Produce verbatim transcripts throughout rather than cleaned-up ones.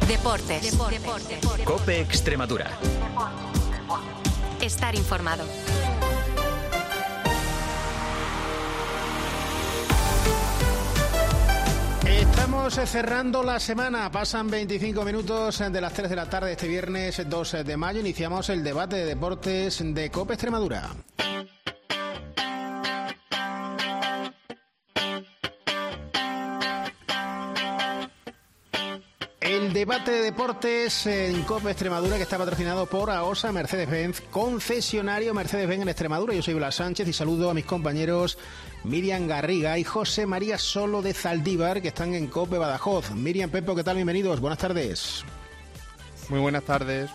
Deportes. Deportes. COPE Extremadura. Estar informado. Estamos cerrando la semana, pasan veinticinco minutos de las tres de la tarde este viernes dos de mayo, iniciamos el debate de deportes de COPE Extremadura. El debate de deportes en COPE Extremadura, que está patrocinado por AOSA Mercedes-Benz, concesionario Mercedes-Benz en Extremadura. Yo soy Blas Sánchez y saludo a mis compañeros Miriam Garriga y José María Solo de Zaldívar, que están en COPE Badajoz. Miriam, Pepo, ¿qué tal? Bienvenidos, buenas tardes. Muy buenas tardes.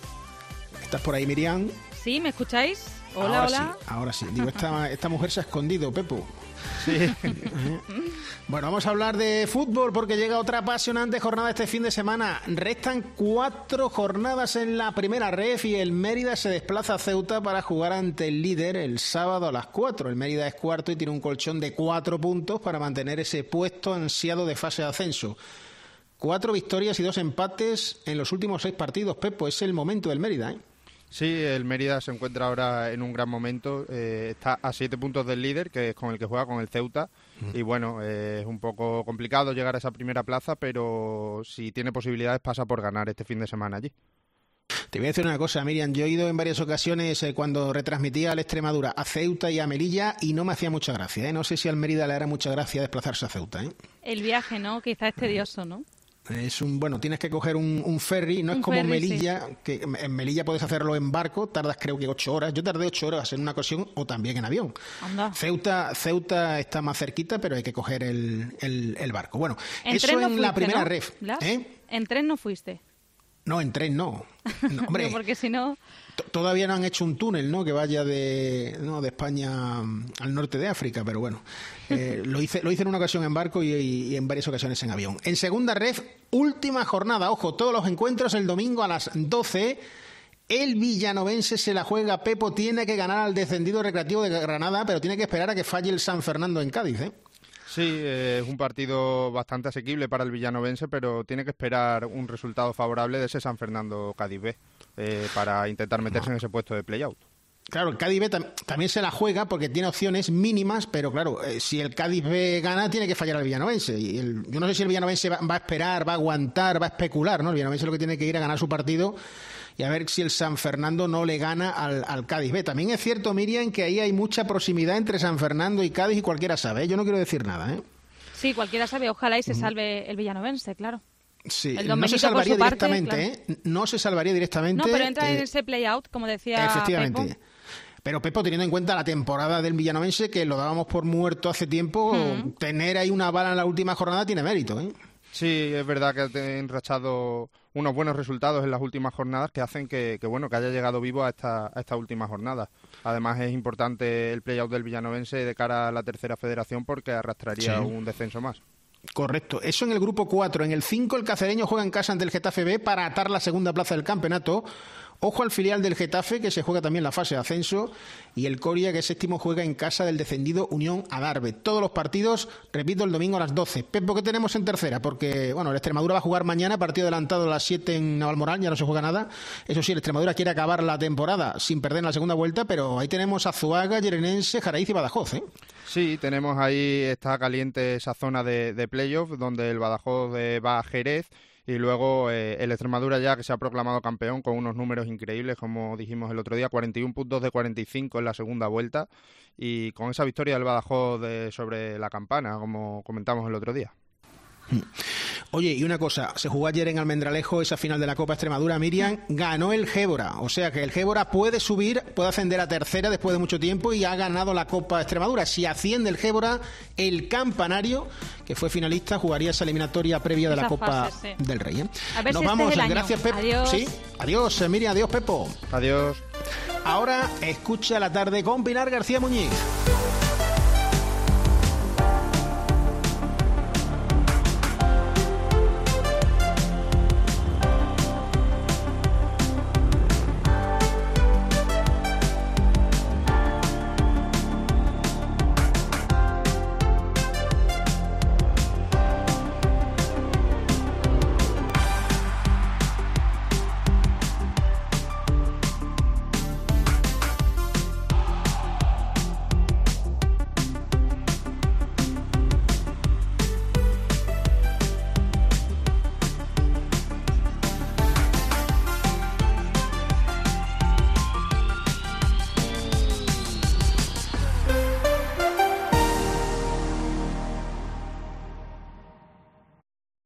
¿Estás por ahí, Miriam? Sí, ¿me escucháis? Hola, ahora hola. Sí, ahora sí. Digo, esta, esta mujer se ha escondido, Pepo. Sí. Bueno, vamos a hablar de fútbol porque llega otra apasionante jornada este fin de semana. Restan cuatro jornadas en la primera ref y el Mérida se desplaza a Ceuta para jugar ante el líder el sábado a las cuatro. El Mérida es cuarto y tiene un colchón de cuatro puntos para mantener ese puesto ansiado de fase de ascenso. Cuatro victorias y dos empates en los últimos seis partidos, Pepo. Es el momento del Mérida, ¿eh? Sí, el Mérida se encuentra ahora en un gran momento, eh, está a siete puntos del líder, que es con el que juega, con el Ceuta, y bueno, eh, es un poco complicado llegar a esa primera plaza, pero si tiene posibilidades pasa por ganar este fin de semana allí. Te voy a decir una cosa, Miriam, yo he ido en varias ocasiones eh, cuando retransmitía al Extremadura a Ceuta y a Melilla y no me hacía mucha gracia, ¿eh? No sé si al Mérida le hará mucha gracia desplazarse a Ceuta, ¿eh? El viaje, ¿no? Quizás es tedioso, ¿no? Es un bueno, tienes que coger un, un ferry, no un es como ferry, Melilla, sí. Que en Melilla puedes hacerlo en barco, tardas creo que ocho horas. Yo tardé ocho horas en una ocasión o también en avión. Anda. Ceuta, Ceuta está más cerquita, pero hay que coger el, el, el barco. Bueno, en eso tren no en fuiste, la primera ¿no? ref. ¿Eh? En tren no fuiste. No, en tren no. No, hombre, no, porque si no... T- todavía no han hecho un túnel, ¿no? Que vaya de, no, de España al norte de África, pero bueno. Eh, lo hice lo hice en una ocasión en barco y, y en varias ocasiones en avión. En segunda ref, última jornada. Ojo, todos los encuentros el domingo a las doce. El villanovense se la juega. Pepo tiene que ganar al descendido Recreativo de Granada, pero tiene que esperar a que falle el San Fernando en Cádiz, ¿eh? Sí, eh, es un partido bastante asequible para el villanovense, pero tiene que esperar un resultado favorable de ese San Fernando Cádiz B eh, para intentar meterse en ese puesto de play-out. Claro, el Cádiz B tam- también se la juega porque tiene opciones mínimas, pero claro, eh, si el Cádiz B gana, tiene que fallar al villanovense. Y el, yo no sé si el villanovense va, va a esperar, va a aguantar, va a especular, ¿no? El villanovense lo que tiene que ir a ganar su partido y a ver si el San Fernando no le gana al, al Cádiz B. También es cierto, Miriam, que ahí hay mucha proximidad entre San Fernando y Cádiz y cualquiera sabe, ¿eh? Yo no quiero decir nada, ¿eh? Sí, cualquiera sabe. Ojalá y se salve el villanovense, claro. Sí, El no se Domenito por salvaría su parte, directamente, claro. ¿eh? No se salvaría directamente. No, pero entra eh, en ese play-out, como decía Efectivamente. Pepo. Pero Pepo, teniendo en cuenta la temporada del villanovense, que lo dábamos por muerto hace tiempo, Mm. tener ahí una bala en la última jornada tiene mérito, ¿eh? Sí, es verdad que ha enrachado unos buenos resultados en las últimas jornadas que hacen que, que bueno que haya llegado vivo a esta, a esta última jornada. Además es importante el play-out del villanovense de cara a la tercera federación porque arrastraría Sí. un descenso más. Correcto. Eso en el grupo cuatro. En el cinco, el Cacereño juega en casa ante el Getafe B para atar la segunda plaza del campeonato. Ojo al filial del Getafe, que se juega también la fase de ascenso, y el Coria, que es séptimo, juega en casa del descendido Unión Adarve. Todos los partidos, repito, el domingo a las doce. Pepo, ¿qué tenemos en tercera? Porque, bueno, el Extremadura va a jugar mañana, partido adelantado a las siete en Navalmoral, ya no se juega nada. Eso sí, el Extremadura quiere acabar la temporada sin perder en la segunda vuelta, pero ahí tenemos a Azuaga, Llenense, Jaraiz y Badajoz, ¿eh? Sí, tenemos ahí, está caliente esa zona de, de playoff, donde el Badajoz eh, va a Jerez, y luego eh, el Extremadura ya que se ha proclamado campeón con unos números increíbles, como dijimos el otro día, cuarenta y un puntos de cuarenta y cinco en la segunda vuelta, y con esa victoria del Badajoz de, sobre la Campana, como comentamos el otro día. Oye, y una cosa, se jugó ayer en Almendralejo esa final de la Copa Extremadura, Miriam, ganó el Gébora, o sea que el Gébora puede subir, puede ascender a tercera después de mucho tiempo y ha ganado la Copa Extremadura. Si asciende el Gébora, el Campanario, que fue finalista, jugaría esa eliminatoria previa de Esa la Copa fase, sí. del Rey, ¿eh? A ver Nos si este vamos, es el año. gracias Pepo. Adiós. Sí, adiós Miriam, adiós Pepo. Adiós. Ahora escucha la tarde con Pilar García Muñiz.